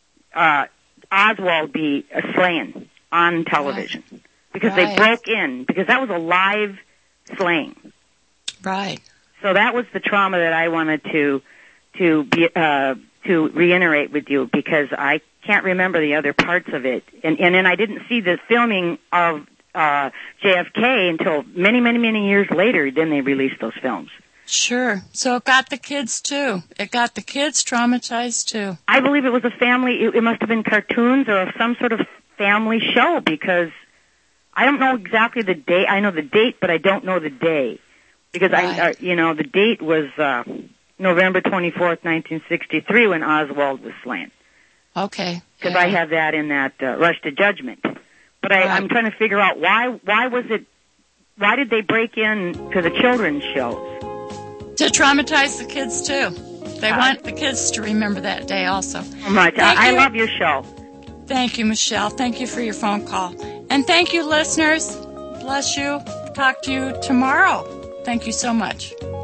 uh, Oswald be slain on television. Right. Because right. they broke in, because that was a live slaying. Right. So that was the trauma that I wanted to, to be, uh, to reiterate with you because I can't remember the other parts of it. And, and then I didn't see the filming of uh, J F K until many, many, many years later. Then they released those films. Sure. So it got the kids, too. It got the kids traumatized, too. I believe it was a family, it, it must have been cartoons or some sort of family show because I don't know exactly the date. I know the date, but I don't know the day. Because, right. I, uh, you know, the date was uh, November twenty-fourth, nineteen sixty-three when Oswald was slain. Okay. Because yeah. I have that in that uh, Rush to Judgment. But I, right. I'm trying to figure out why, why was it, why did they break in to the children's shows? To traumatize the kids, too. They uh, want the kids to remember that day also. So much. I, I love your show. Thank you, Michelle. Thank you for your phone call. And thank you, listeners. Bless you. Talk to you tomorrow. Thank you so much.